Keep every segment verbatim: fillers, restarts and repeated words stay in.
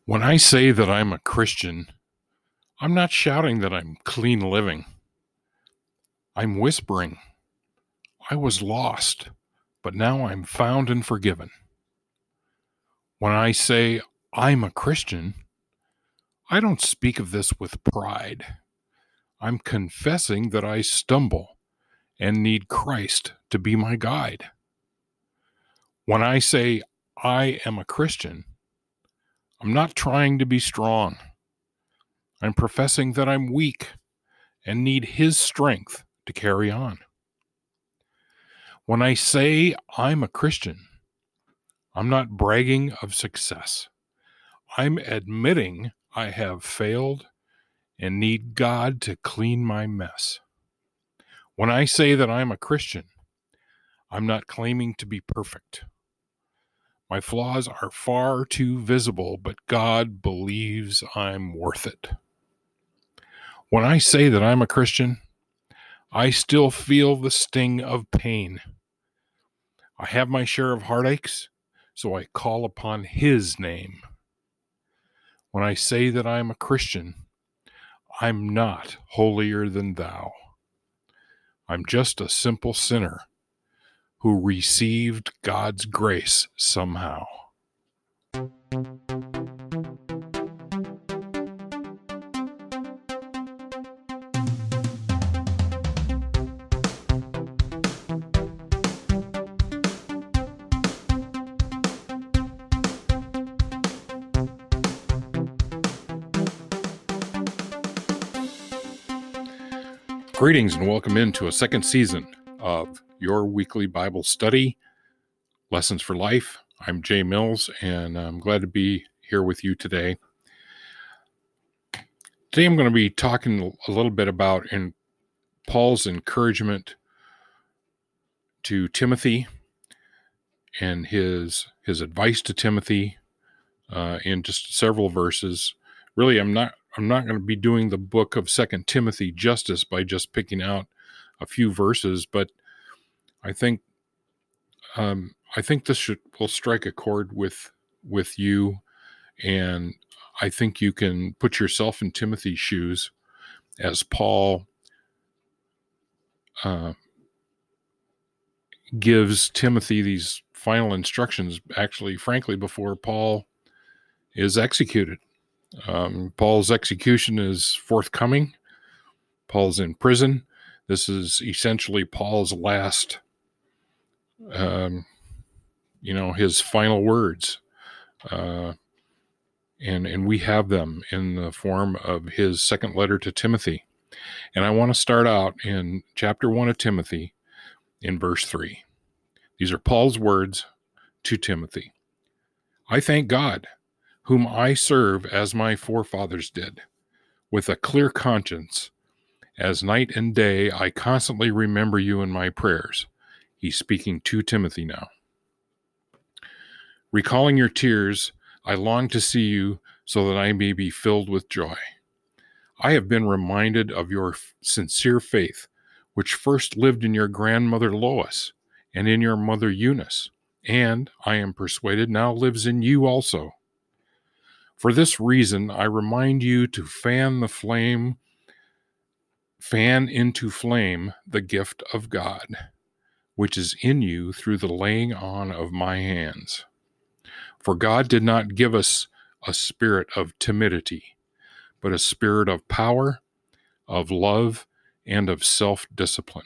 When I say that I'm a Christian, I'm not shouting that I'm clean living. I'm whispering, I was lost, but now I'm found and forgiven. When I say I'm a Christian, I don't speak of this with pride. I'm confessing that I stumble and need Christ to be my guide. When I say I am a Christian, I'm not trying to be strong. I'm professing that I'm weak and need His strength to carry on. When I say I'm a Christian, I'm not bragging of success. I'm admitting I have failed and need God to clean my mess. When I say that I'm a Christian, I'm not claiming to be perfect. My flaws are far too visible, but God believes I'm worth it. When I say that I'm a Christian, I still feel the sting of pain. I have my share of heartaches, so I call upon His name. When I say that I'm a Christian, I'm not holier than thou. I'm just a simple sinner who received God's grace somehow. Greetings and welcome into a second season of your weekly Bible study, Lessons for Life. I'm Jay Mills, and I'm glad to be here with you today. Today I'm going to be talking a little bit about in Paul's encouragement to Timothy and his his advice to Timothy uh, in just several verses. Really, I'm not I'm not going to be doing the book of Second Timothy justice by just picking out a few verses, but I think um, I think this should will strike a chord with with you, and I think you can put yourself in Timothy's shoes as Paul uh, gives Timothy these final instructions. Actually, frankly, before Paul is executed. Um, Paul's execution is forthcoming. Paul's in prison. This is essentially Paul's last, um, you know, his final words. Uh, and, and we have them in the form of his second letter to Timothy. And I want to start out in chapter one of Timothy in verse three. These are Paul's words to Timothy. I thank God, whom I serve as my forefathers did, with a clear conscience. As night and day, I constantly remember you in my prayers. He's speaking to Timothy now. Recalling your tears, I long to see you so that I may be filled with joy. I have been reminded of your sincere faith, which first lived in your grandmother Lois and in your mother Eunice, and, I am persuaded, now lives in you also. For this reason, I remind you to fan the flame Fan into flame the gift of God, which is in you through the laying on of my hands. For God did not give us a spirit of timidity, but a spirit of power, of love, and of self-discipline.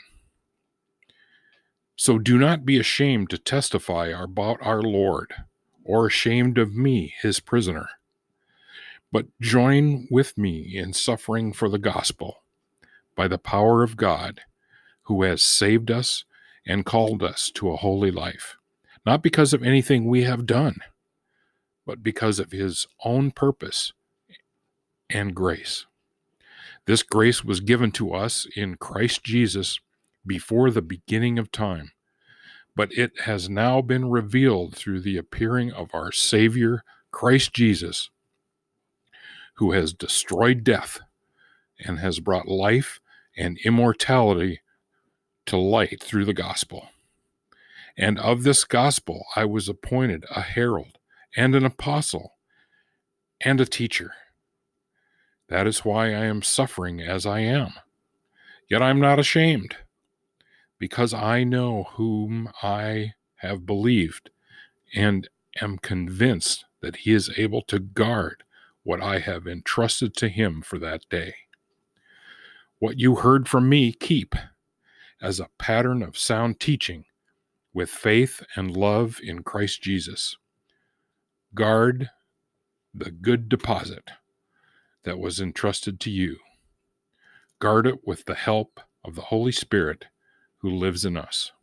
So do not be ashamed to testify about our Lord, or ashamed of me, his prisoner, but join with me in suffering for the gospel, by the power of God, who has saved us and called us to a holy life, not because of anything we have done, but because of his own purpose and grace. This grace was given to us in Christ Jesus before the beginning of time, but it has now been revealed through the appearing of our Savior, Christ Jesus, who has destroyed death and has brought life and immortality to light through the gospel. And of this gospel I was appointed a herald and an apostle. and a teacher. That is why I am suffering as I am. Yet I am not ashamed, because I know whom I have believed and am convinced that he is able to guard what I have entrusted to him for that day. What you heard from me, keep as a pattern of sound teaching with faith and love in Christ Jesus. Guard the good deposit that was entrusted to you. Guard it with the help of the Holy Spirit who lives in us.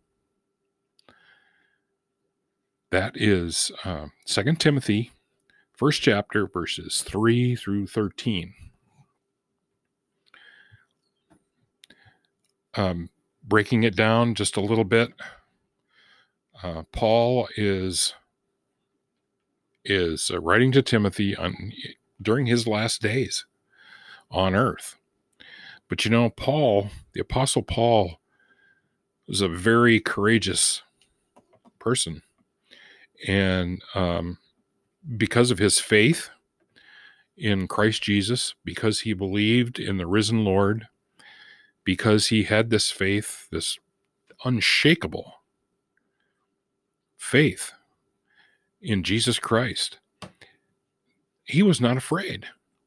That is uh, Second Timothy, first chapter, verses three through thirteen. Um, breaking it down just a little bit, uh, Paul is is uh, writing to Timothy on, during his last days on earth. But you know, Paul, the Apostle Paul, was a very courageous person. And um, because of his faith in Christ Jesus, because he believed in the risen Lord, because he had this faith, this unshakable faith in Jesus Christ, he was not afraid.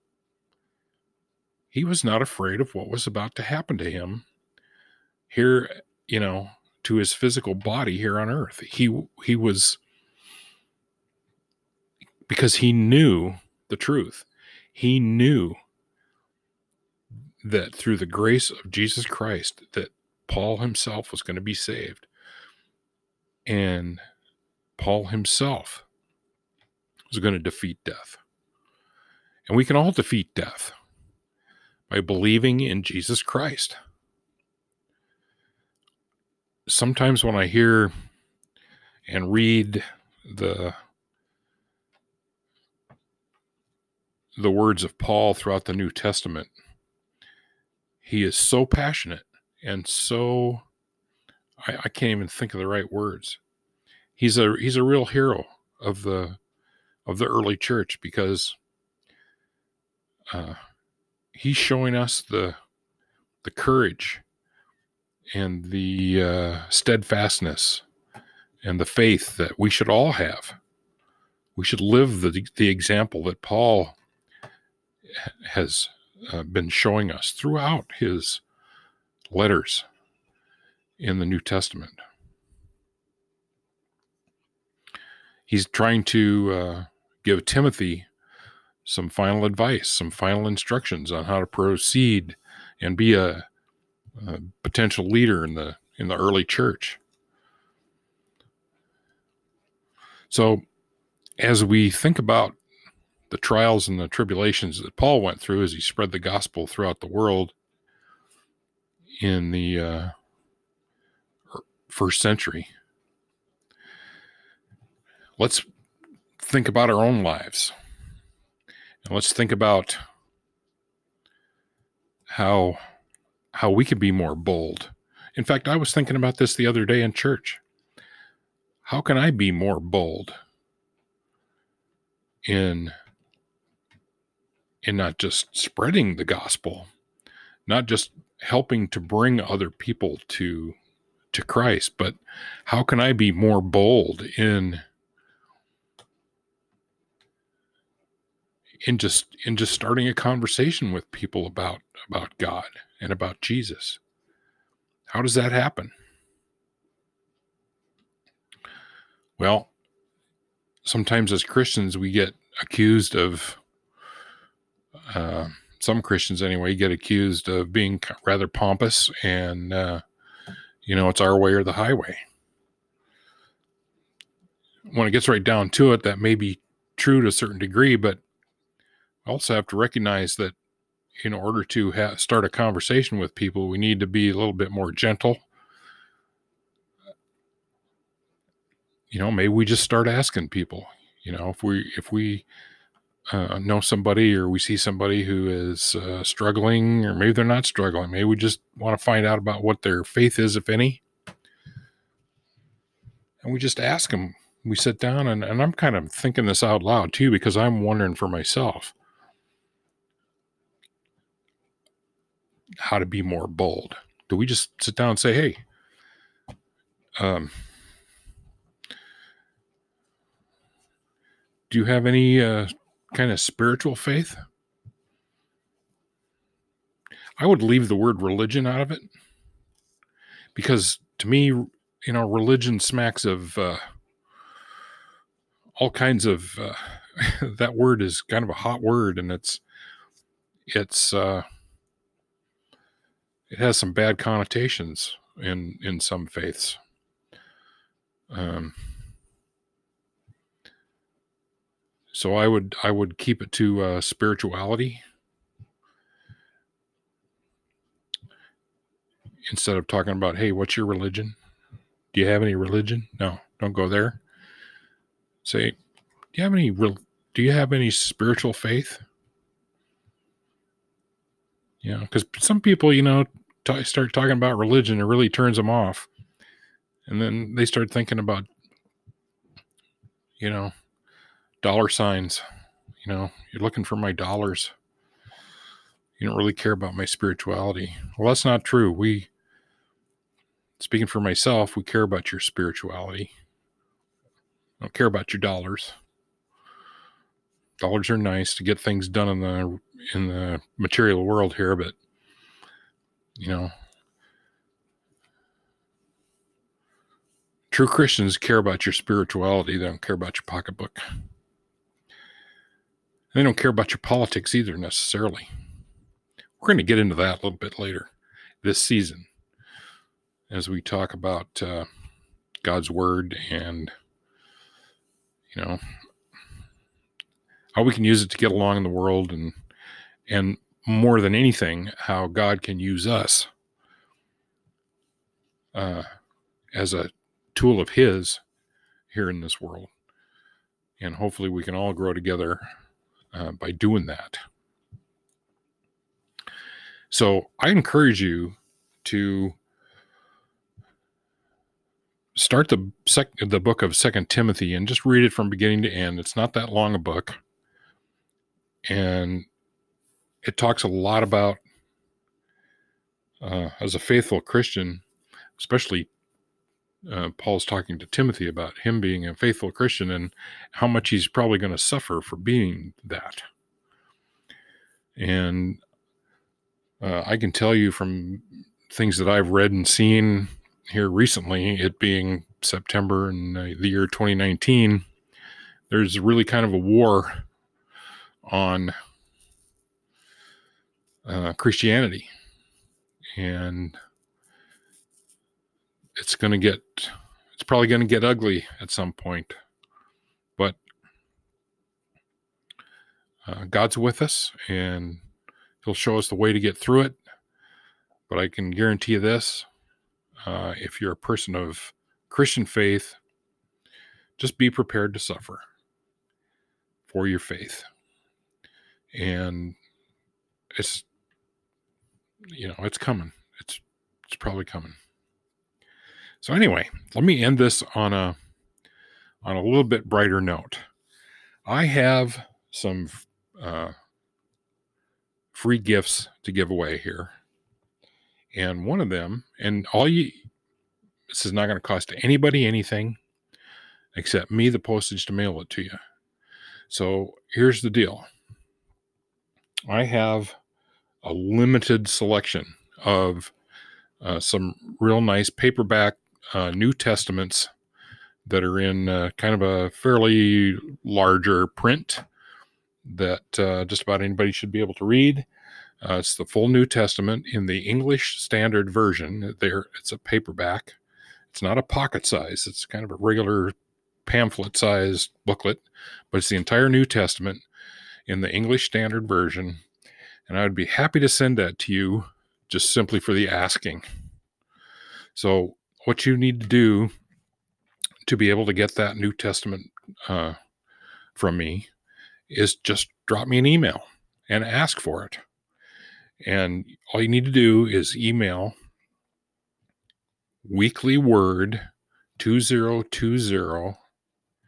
He was not afraid of what was about to happen to him here, you know, to his physical body here on earth. He he was, because he knew the truth. He knew that through the grace of Jesus Christ, that Paul himself was going to be saved. And Paul himself was going to defeat death. And we can all defeat death by believing in Jesus Christ. Sometimes when I hear and read the the words of Paul throughout the New Testament, he is so passionate and so, I, I can't even think of the right words. He's a he's a real hero of the of the early church, because uh, he's showing us the the courage and the uh, steadfastness and the faith that we should all have. We should live the the example that Paul has uh, been showing us throughout his letters in the New Testament. He's trying to uh, give Timothy some final advice, some final instructions on how to proceed and be a, a potential leader in the in the early church. So, as we think about the trials and the tribulations that Paul went through as he spread the gospel throughout the world in the uh, first century, let's think about our own lives. And let's think about how how we can be more bold. In fact, I was thinking about this the other day in church. How can I be more bold in in not just spreading the gospel, not just helping to bring other people to to Christ, but how can I be more bold in in just in just starting a conversation with people about about God and about Jesus? How does that happen? Well, sometimes as Christians we get accused of uh, some Christians anyway get accused of being rather pompous and uh, you know, it's our way or the highway. When it gets right down to it, that may be true to a certain degree, but I also have to recognize that in order to ha- start a conversation with people, we need to be a little bit more gentle. You know, maybe we just start asking people, you know, if we, if we uh, know somebody or we see somebody who is uh, struggling, or maybe they're not struggling. Maybe we just want to find out about what their faith is, if any. And we just ask them, we sit down, and, and I'm kind of thinking this out loud too, because I'm wondering for myself how to be more bold. Do we just sit down and say, hey, um, do you have any uh, kind of spiritual faith? I would leave the word religion out of it, because to me, you know, religion smacks of uh, all kinds of, uh, that word is kind of a hot word, and it's, it's, uh, it has some bad connotations in, in some faiths. Um, so I would, I would keep it to uh, spirituality instead of talking about, hey, what's your religion? Do you have any religion? No, don't go there. Say, do you have any real, do you have any spiritual faith? You know, because some people, you know, t- start talking about religion, it really turns them off. And then they start thinking about, you know, dollar signs. You know, you're looking for my dollars. You don't really care about my spirituality. Well, that's not true. We, speaking for myself, we care about your spirituality. I don't care about your dollars. Dollars are nice to get things done in the in the material world here, but you know, true Christians care about your spirituality. They don't care about your pocketbook. They don't care about your politics either, necessarily. We're going to get into that a little bit later this season as we talk about uh, God's word and, you know, how we can use it to get along in the world, and and more than anything, how God can use us uh, as a tool of His here in this world. And hopefully we can all grow together uh, by doing that. So I encourage you to start the sec- the book of Second Timothy and just read it from beginning to end. It's not that long a book. And it talks a lot about, uh, as a faithful Christian, especially uh, Paul's talking to Timothy about him being a faithful Christian and how much he's probably going to suffer for being that. And uh, I can tell you from things that I've read and seen here recently, it being September in uh, the year twenty nineteen, there's really kind of a war on uh, Christianity. And it's going to get, it's probably going to get ugly at some point. But uh, God's with us, and He'll show us the way to get through it. But I can guarantee you this, uh, if you're a person of Christian faith, just be prepared to suffer for your faith. And it's, you know, it's coming. It's, it's probably coming. So anyway, let me end this on a, on a little bit brighter note. I have some uh, free gifts to give away here. And one of them, and all you, this is not going to cost anybody anything except me the postage to mail it to you. So here's the deal. I have a limited selection of uh, some real nice paperback uh, New Testaments that are in uh, kind of a fairly larger print that uh, just about anybody should be able to read. Uh, it's the full New Testament in the English Standard Version. There, it's a paperback. It's not a pocket size. It's kind of a regular pamphlet-sized booklet, but it's the entire New Testament in the English Standard Version. And I would be happy to send that to you just simply for the asking. So what you need to do to be able to get that New Testament uh, from me is just drop me an email and ask for it. And all you need to do is email weeklyword two zero two zero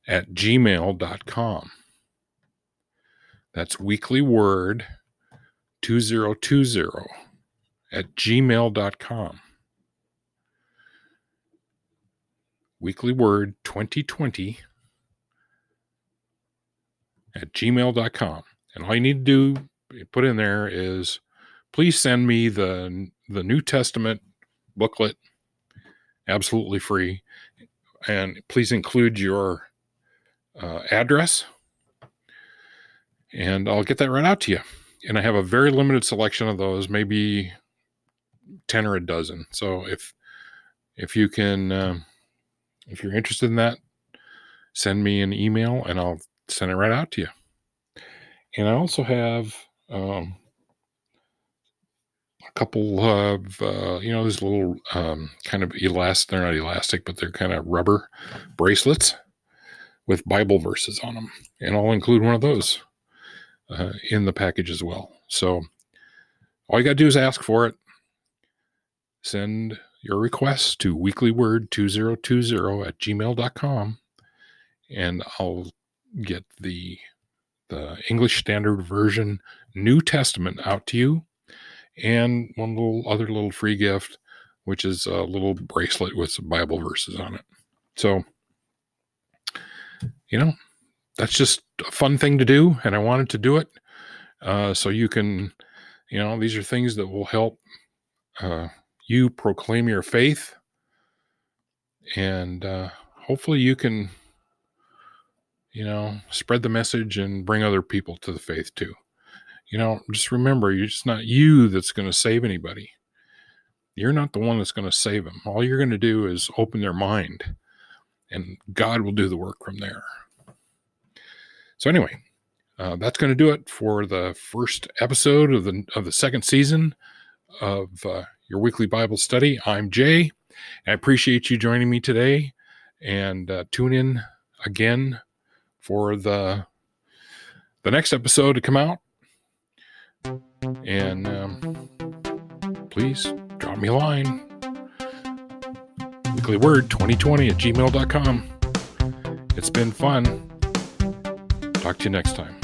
at gmail dot com. That's weekly word two zero two zero at gmail dot com. Weekly word twenty twenty at gmail dot com. And all you need to do, put in there is, please send me the, the New Testament booklet, absolutely free. And please include your uh, address, and I'll get that right out to you. And I have a very limited selection of those, maybe ten or a dozen. So if if you can, um, if you're interested in that, send me an email and I'll send it right out to you. And I also have um, a couple of, uh, you know, these little um, kind of elastic, they're not elastic, but they're kind of rubber bracelets with Bible verses on them. And I'll include one of those uh, in the package as well. So all you got to do is ask for it. Send your request to weekly word two zero two zero at gmail dot com, and I'll get the the English Standard Version New Testament out to you, and one little other little free gift, which is a little bracelet with some Bible verses on it. So, you know, that's just a fun thing to do, and I wanted to do it uh, so you can, you know, these are things that will help uh, you proclaim your faith, and uh, hopefully you can, you know, spread the message and bring other people to the faith too. You know, just remember, it's not you that's going to save anybody. You're not the one that's going to save them. All you're going to do is open their mind, and God will do the work from there. So anyway, uh, that's going to do it for the first episode of the of the second season of uh, your weekly Bible study. I'm Jay. I appreciate you joining me today, and uh, tune in again for the the next episode to come out. And um, please drop me a line. Weekly word twenty twenty at gmail dot com. It's been fun. Talk to you next time.